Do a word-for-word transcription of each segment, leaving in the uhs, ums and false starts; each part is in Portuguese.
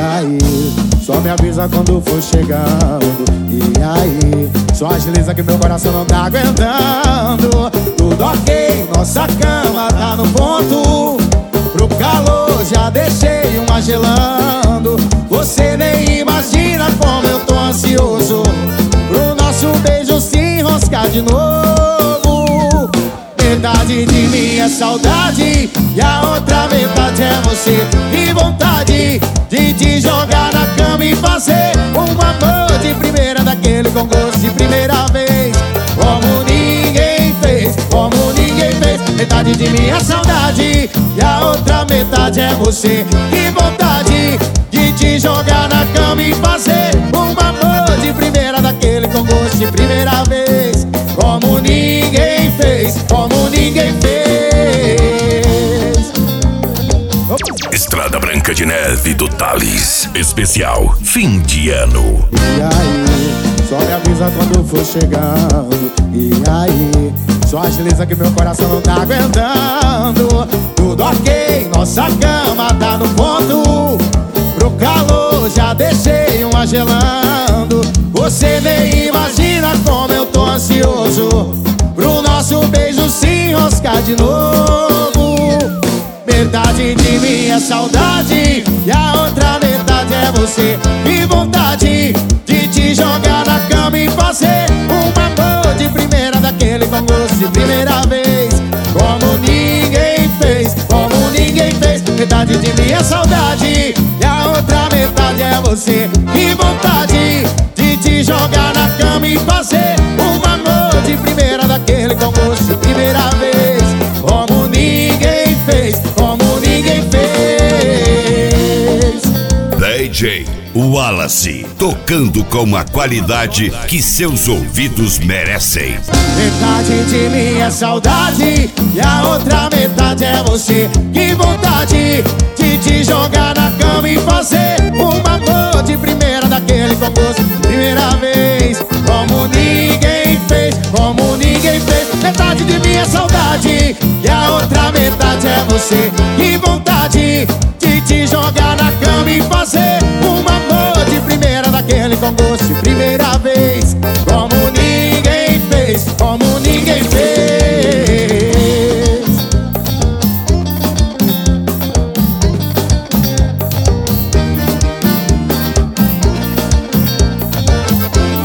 aí, só me avisa quando for chegando. E aí, só agiliza que meu coração não tá aguentando. Tudo ok, nossa cama tá no ponto. Pro calor já deixei uma gelando. Você nem imagina como eu tô ansioso pro nosso beijo se enroscar de novo. Metade de mim é saudade e a outra metade é você. Que vontade de te jogar na cama e fazer um amor de primeira, daquele com gosto de primeira vez, como ninguém fez, como ninguém fez. Metade de mim é saudade e a outra metade é você. Que vontade de te jogar na cama e fazer um amor de primeira, daquele com gosto de primeira vez, como ninguém fez, como ninguém fez. Estrada Branca de Neve do Thalles, especial fim de ano. E aí, só me avisa quando for chegando. E aí, só agiliza que meu coração não tá aguentando. Tudo ok, nossa cama tá no ponto. Pro calor já deixei uma gelando. Você nem imagina como eu tô ansioso pro nosso beijo se enroscar de novo. Metade de mim é saudade e a outra metade é você. Que vontade de te jogar na cama e fazer um amor de primeira, daquele com gosto de primeira vez, como ninguém fez, como ninguém fez. Metade de mim é saudade e a outra metade é você. Que vontade de te jogar na cama e fazer um amor de primeira, daquele com gosto de primeira vez, como ninguém fez, como ninguém fez. D J Wallace, tocando com a qualidade que seus ouvidos merecem. Metade de mim é saudade e a outra metade é você. Que vontade de te jogar na cama e fazer um amor de primeira, daquele com gosto de primeira vez, como ninguém fez, como ninguém fez. Metade de mim é saudade e a outra metade é você. Que vontade de te jogar na cama e fazer um amor de primeira, daquele com gosto de primeira vez, como ninguém fez, como ninguém fez.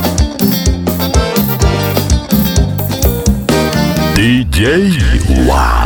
D J Wallace.